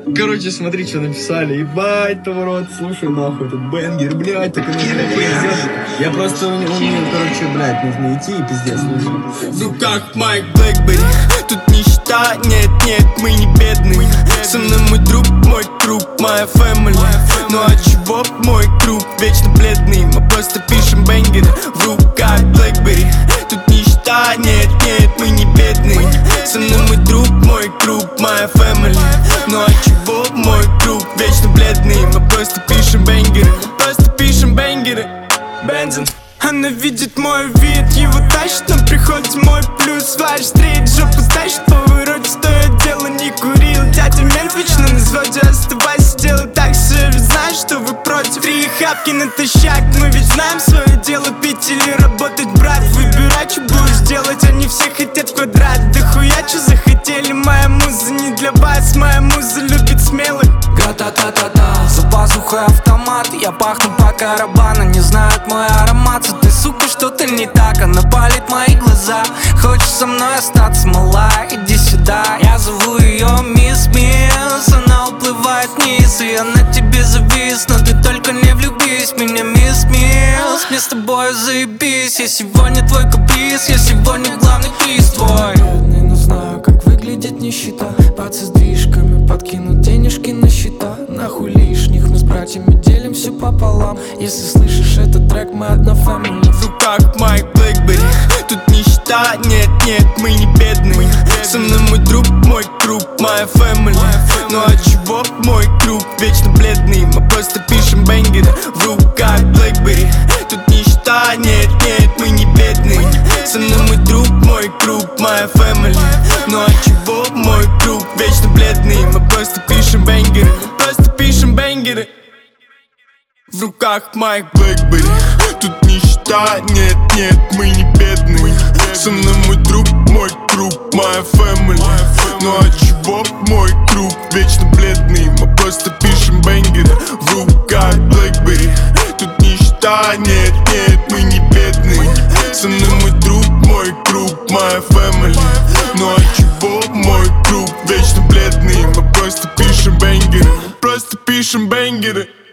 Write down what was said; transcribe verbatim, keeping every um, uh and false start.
Короче, смотри, что написали. Ебать, того рот, слушай, нахуй, этот бенгер, блядь, так и пиздец. Я просто, у меня, короче, блядь, нужно идти и пиздец. В руках Майк Блэкбери, тут нищета, нет, нет, мы не бедные. Со мной мой друг, мой круг, моя family. Ну а чего мой круг вечно бледный? Мы просто пишем бенгеры. В руках Блэкбери, тут нищета, нет, нет, мы не бедные. Со мной мой друг, мой круг, моя family. Ну а чего мой круг вечно бледный? Мы просто пишем бенгеры, просто пишем бенгеры. Бензин. Она видит мой вид, его тащит, но приходит мой плюс. Варишь стрит, жопу стащит, в повороте, что я делаю, не курил. Дядя мент вечно на взводе, оставайся, делай так, все ведь знаешь, что вы против. Три хапки натощак, мы ведь знаем свое дело, пить или работать, брат. Выбирай, что будешь делать, они все хотят в квадрат. Да хуя, что захотели, моя муза не для вас, моя муза любит смелых. Гра-та-та-та-та, за пазухой автомат, я пахну по карабану, не знают мой аромат. Ты, сука, что-то не так, она палит мои глаза. Хочешь со мной остаться, мала, иди сюда. Я зову ее Мисс Мисс, она уплывает вниз, и я на тебе завис. Но ты только не влюбись в меня, Мисс Мисс. Мне с тобой заебись, я сегодня твой каприз, я сегодня главный приз твой. Бедный, но знаю, как выглядит нищета. Пацы с движками подкинут денежки на счета. Нахуй лишних, мы с братьями делим все пополам. Если слышишь этот трек, мы одна family. В руках Майк Блэкбери, тут нищета, нет, нет, мы не бедные. Со мной мой друг, мой круг, моя family. Ну а чего мой круг вечно бледный? Мы просто пишем бенгеры. В руках Блэкбери, тут нищета, нет, нет, мы не бедные. Со мной мой друг, мой круг, моя family. Ну а чего мой круг вечно бледный? Мы просто пишем бенгеры, просто пишем бенгеры. В руках Майк Блэкбери, тут нищета, нет, нет, мы не бедные. Со мной мой друг, мой круг, моя family. Ну а чего мой круг вечно бледный? Мы просто пишем бенгеры. В руках Блэкбери, тут нищета, нет, нет, мы не бедные. Со мной мой друг, мой круг, моя family. Ну а чего мой круг вечно бледный? Мы просто пишем бенгеры, просто пишем бенгеры.